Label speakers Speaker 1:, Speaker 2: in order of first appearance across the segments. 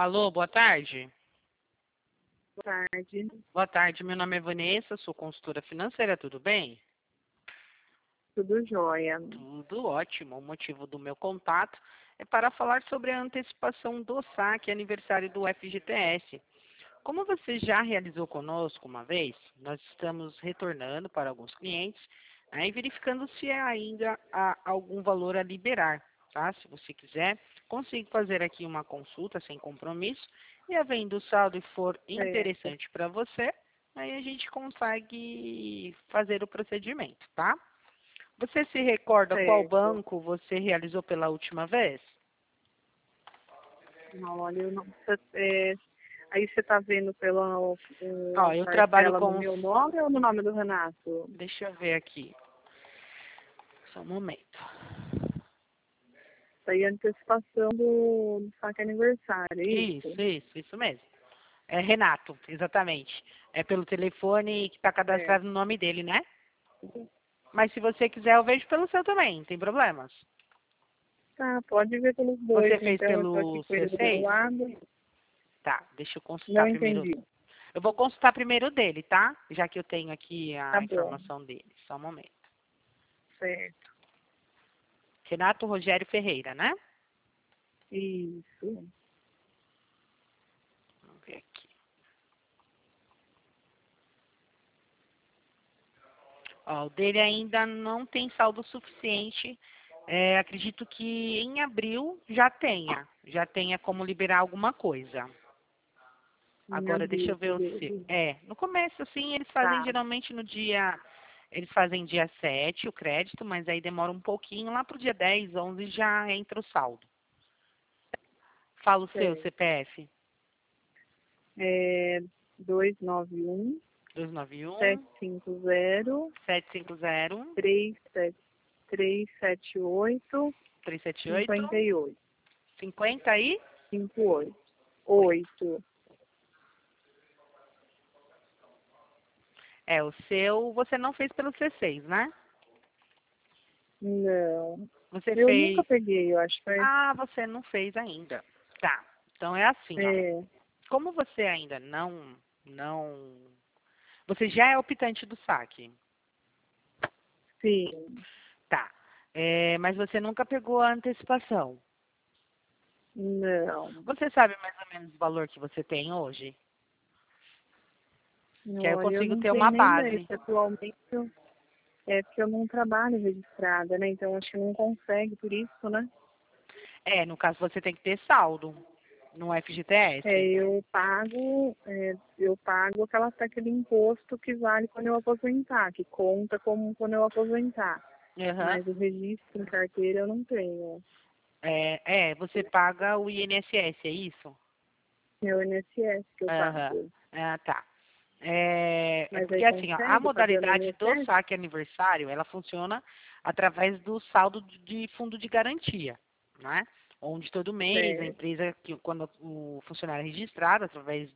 Speaker 1: Alô, boa tarde.
Speaker 2: Boa tarde.
Speaker 1: Boa tarde, meu nome é Vanessa, sou consultora financeira, tudo bem?
Speaker 2: Tudo jóia.
Speaker 1: Tudo ótimo. O motivo do meu contato é para falar sobre a antecipação do saque aniversário do FGTS. Como você já realizou conosco uma vez, nós estamos retornando para alguns clientes, e verificando se ainda há algum valor a liberar, tá? Se você quiser, consigo fazer aqui uma consulta sem compromisso e havendo o saldo e for
Speaker 2: Certo.
Speaker 1: interessante para você, aí a gente consegue fazer o procedimento, tá? Você se recorda qual
Speaker 2: Certo.
Speaker 1: banco você realizou pela última vez?
Speaker 2: Olha, eu não, aí você está vendo pela
Speaker 1: Ó, eu trabalho
Speaker 2: parcela no
Speaker 1: com
Speaker 2: meu nome ou no nome do Renato?
Speaker 1: Deixa eu ver aqui. Só um momento.
Speaker 2: Isso aí é antecipação do saque aniversário, é isso?
Speaker 1: Isso mesmo. É Renato, exatamente. É pelo telefone que está cadastrado
Speaker 2: Certo.
Speaker 1: no nome dele, né? Mas se você quiser, eu vejo pelo seu também, não tem problemas.
Speaker 2: Tá, pode ver pelos
Speaker 1: Você
Speaker 2: dois,
Speaker 1: fez
Speaker 2: então eu estou aqui
Speaker 1: pelo
Speaker 2: com ele do meu
Speaker 1: C6?
Speaker 2: lado.
Speaker 1: Tá, deixa eu consultar
Speaker 2: Não
Speaker 1: primeiro.
Speaker 2: entendi.
Speaker 1: Eu vou consultar primeiro dele, tá? Já que eu tenho aqui
Speaker 2: Tá
Speaker 1: a
Speaker 2: bom.
Speaker 1: informação dele. Só um momento.
Speaker 2: Certo.
Speaker 1: Renato Rogério Ferreira, né?
Speaker 2: Isso.
Speaker 1: Vamos ver aqui. Ó, o dele ainda não tem saldo suficiente. Acredito que em abril já tenha como liberar alguma coisa.
Speaker 2: Em
Speaker 1: Agora deixa eu
Speaker 2: abril
Speaker 1: ver o seu.
Speaker 2: dele.
Speaker 1: No começo assim, eles fazem
Speaker 2: Tá.
Speaker 1: geralmente eles fazem dia 7 o crédito, mas aí demora um pouquinho, lá pro dia 10, 11 já entra o saldo. Fala o seu
Speaker 2: Certo.
Speaker 1: CPF.
Speaker 2: É 291
Speaker 1: 291
Speaker 2: 750
Speaker 1: 750
Speaker 2: 378
Speaker 1: 378
Speaker 2: 58
Speaker 1: 50 aí.
Speaker 2: 58
Speaker 1: 8.
Speaker 2: 8.
Speaker 1: O seu você não fez pelo C6, né?
Speaker 2: Não.
Speaker 1: Você
Speaker 2: Eu nunca
Speaker 1: fez.
Speaker 2: peguei, eu acho que
Speaker 1: Ah, você não fez ainda. Tá. Então é assim, ó.
Speaker 2: é,
Speaker 1: Como você ainda não, você já é optante do saque.
Speaker 2: sim.
Speaker 1: Tá. Mas você nunca pegou a antecipação.
Speaker 2: Não.
Speaker 1: Você sabe mais ou menos o valor que você tem hoje? Que aí eu
Speaker 2: Olha, eu
Speaker 1: consigo
Speaker 2: não
Speaker 1: ter
Speaker 2: tenho
Speaker 1: uma
Speaker 2: nem ideia,
Speaker 1: base.
Speaker 2: porque atualmente é porque eu não trabalho registrada, né? Então acho que não consegue por isso, né?
Speaker 1: No caso você tem que ter saldo no FGTS.
Speaker 2: Eu pago aquele imposto que vale quando eu aposentar, que conta como quando eu aposentar.
Speaker 1: Aham.
Speaker 2: Mas o registro em carteira eu não tenho.
Speaker 1: Você paga o INSS, é isso?
Speaker 2: É o INSS que eu
Speaker 1: Aham.
Speaker 2: pago.
Speaker 1: Ah, tá. É
Speaker 2: Mas aí
Speaker 1: porque assim, ó, a
Speaker 2: consegue fazer no
Speaker 1: modalidade do
Speaker 2: INSS?
Speaker 1: saque aniversário, ela funciona através do saldo de fundo de garantia, né? Onde todo mês a
Speaker 2: É,
Speaker 1: empresa, quando o funcionário é registrado através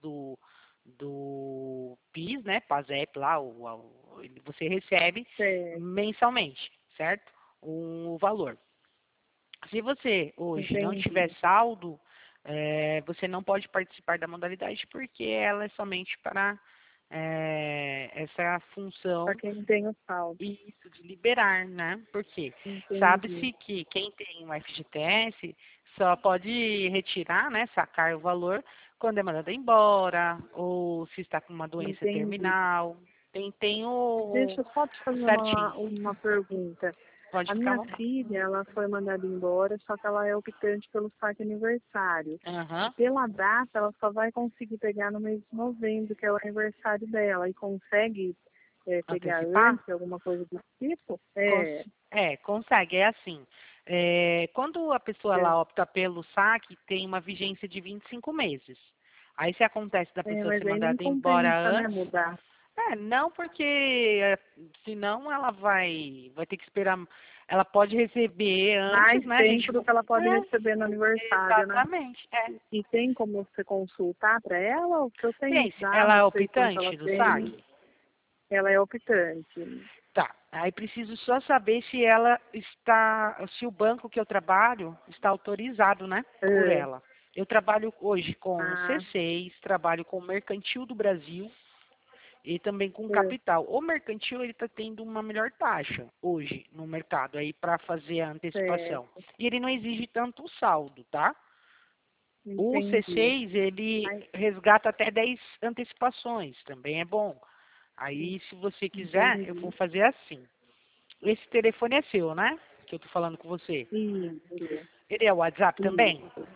Speaker 1: do PIS, né, PASEP lá, você recebe
Speaker 2: é,
Speaker 1: mensalmente, certo? O valor. Se você hoje não tiver
Speaker 2: entendi.
Speaker 1: saldo, você não pode participar da modalidade porque ela é somente para essa
Speaker 2: Para
Speaker 1: função
Speaker 2: quem tem o saldo.
Speaker 1: isso de liberar, né? Porque
Speaker 2: Entendi.
Speaker 1: sabe-se que quem tem um FGTS só pode retirar, né, sacar o valor quando é mandado embora ou se está com uma doença
Speaker 2: Entendi.
Speaker 1: terminal. Tem
Speaker 2: Deixa eu só te
Speaker 1: o
Speaker 2: fazer
Speaker 1: certinho.
Speaker 2: uma pergunta.
Speaker 1: Pode
Speaker 2: A
Speaker 1: ficar à
Speaker 2: minha
Speaker 1: vontade.
Speaker 2: filha, ela foi mandada embora, só que ela é optante pelo saque aniversário. E
Speaker 1: Aham.
Speaker 2: pela data, ela só vai conseguir pegar no mês de novembro, que é o aniversário dela. E consegue pegar
Speaker 1: Antecipar?
Speaker 2: antes, alguma coisa do tipo?
Speaker 1: Consegue, é assim. Quando a pessoa ela opta pelo saque, tem uma vigência de 25 meses. Aí se acontece da pessoa ser
Speaker 2: Mas aí nem
Speaker 1: mandada embora
Speaker 2: compensa, né,
Speaker 1: antes,
Speaker 2: mudar.
Speaker 1: não porque senão ela vai ter que esperar, ela pode receber antes,
Speaker 2: Mais
Speaker 1: né, gente?
Speaker 2: tempo do que ela pode receber no aniversário, né?
Speaker 1: Exatamente,
Speaker 2: E tem como você consultar para ela? O que eu tenho os
Speaker 1: Ela é
Speaker 2: dados, sei quanto ela
Speaker 1: optante do
Speaker 2: tem.
Speaker 1: saque?
Speaker 2: Ela é optante.
Speaker 1: Tá. Aí preciso só saber se ela está, se o banco que eu trabalho está autorizado, né, por
Speaker 2: Ah,
Speaker 1: ela. Eu trabalho hoje com
Speaker 2: Ah,
Speaker 1: C6, trabalho com o Mercantil do Brasil e também com
Speaker 2: é,
Speaker 1: Capital. O Mercantil ele está tendo uma melhor taxa hoje no mercado aí para fazer a antecipação.
Speaker 2: certo,
Speaker 1: E ele não exige tanto o saldo, tá? O
Speaker 2: entendi.
Speaker 1: C6 ele
Speaker 2: Aí,
Speaker 1: resgata até 10 antecipações, também é bom. Aí, se você quiser, eu vou
Speaker 2: entendi.
Speaker 1: fazer assim. Esse telefone é seu, né? Que eu tô falando com você.
Speaker 2: Isso,
Speaker 1: Ele é o WhatsApp também?
Speaker 2: isso,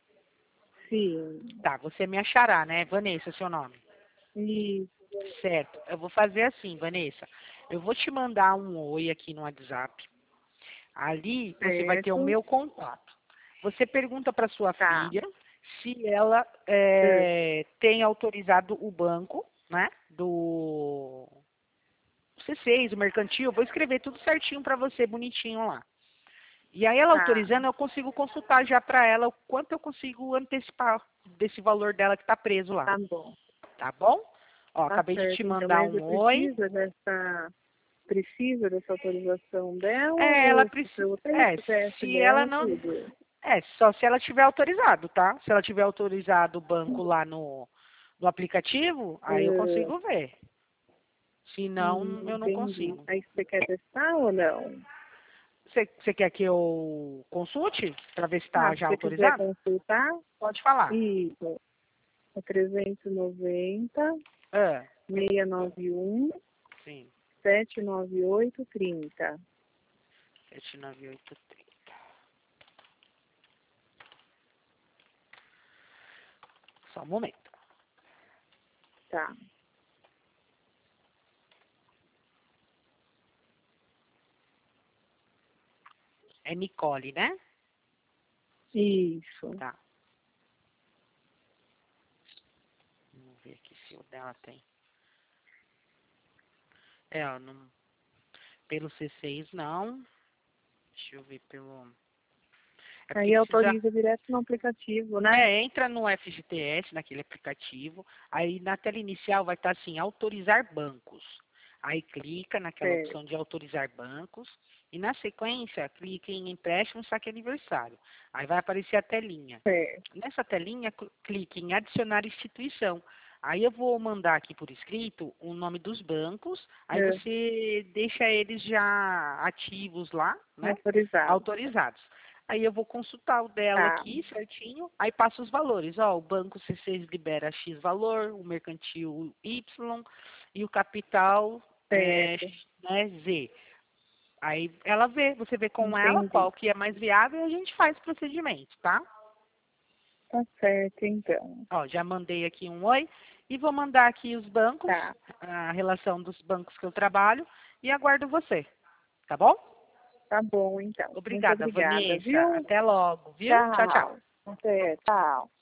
Speaker 2: sim,
Speaker 1: Tá, você me achará, né? Vanessa, seu nome.
Speaker 2: isso,
Speaker 1: Certo. Eu vou fazer assim, Vanessa. Eu vou te mandar um oi aqui no WhatsApp. Ali você vai ter o
Speaker 2: certo,
Speaker 1: meu contato. Você pergunta para sua
Speaker 2: tá.
Speaker 1: filha se ela
Speaker 2: É,
Speaker 1: tem autorizado o banco, né? Do C6, o mercantil. Eu vou escrever tudo certinho para você, bonitinho lá. E aí ela
Speaker 2: tá,
Speaker 1: autorizando, eu consigo consultar já para ela o quanto eu consigo antecipar desse valor dela que está preso lá.
Speaker 2: tá bom.
Speaker 1: Tá bom? Ó,
Speaker 2: Tá
Speaker 1: acabei de te
Speaker 2: certo, então,
Speaker 1: mandar
Speaker 2: mas
Speaker 1: um oi.
Speaker 2: precisa dessa autorização dela
Speaker 1: Ela
Speaker 2: ou
Speaker 1: precisa.
Speaker 2: eu tenho o CPF
Speaker 1: Se ela
Speaker 2: dela,
Speaker 1: não.
Speaker 2: tudo?
Speaker 1: Só se ela tiver autorizado, tá? Se ela tiver autorizado o banco lá no aplicativo, aí eu
Speaker 2: É,
Speaker 1: consigo ver. Se não, eu não
Speaker 2: entendi.
Speaker 1: consigo.
Speaker 2: Aí você quer testar ou não?
Speaker 1: Você quer que eu consulte para ver se
Speaker 2: Ah,
Speaker 1: está
Speaker 2: se
Speaker 1: já
Speaker 2: você quiser
Speaker 1: autorizado?
Speaker 2: consultar,
Speaker 1: Pode falar.
Speaker 2: isso, é 390
Speaker 1: Ah,
Speaker 2: 691
Speaker 1: sim.
Speaker 2: 79830.
Speaker 1: 79830. Só um momento.
Speaker 2: Tá,
Speaker 1: É Nicole, né?
Speaker 2: isso.
Speaker 1: Tá. Vamos ver aqui se o dela tem. Ó, não, pelo C6 não. Deixa eu ver pelo. É porque
Speaker 2: Aí
Speaker 1: precisa.
Speaker 2: autoriza direto no aplicativo, né?
Speaker 1: Entra no FGTS, naquele aplicativo. Aí na tela inicial vai estar assim, autorizar bancos. Aí clica naquela
Speaker 2: É,
Speaker 1: opção de autorizar bancos. E na sequência, clica em empréstimo, saque aniversário. Aí vai aparecer a telinha.
Speaker 2: é,
Speaker 1: Nessa telinha, clique em adicionar instituição. Aí eu vou mandar aqui por escrito o nome dos bancos. Aí
Speaker 2: é,
Speaker 1: você deixa eles já ativos lá, né?
Speaker 2: autorizado.
Speaker 1: Autorizados. Aí eu vou consultar o dela
Speaker 2: Tá,
Speaker 1: aqui certinho. Aí passo os valores. Ó, o banco C6 libera X valor, o mercantil Y e o capital
Speaker 2: certo,
Speaker 1: né, Z. Aí ela vê, você vê com ela
Speaker 2: entendi.
Speaker 1: qual que é mais viável e a gente faz o procedimento, tá?
Speaker 2: Tá certo, então.
Speaker 1: Ó, já mandei aqui um oi e vou mandar aqui os bancos,
Speaker 2: Tá,
Speaker 1: a relação dos bancos que eu trabalho e aguardo você, tá bom?
Speaker 2: tá bom, então. Muito
Speaker 1: Obrigada,
Speaker 2: obrigada,
Speaker 1: Vanessa.
Speaker 2: viu?
Speaker 1: Até logo, viu? Tchau, tchau.
Speaker 2: Tchau. Até, tchau.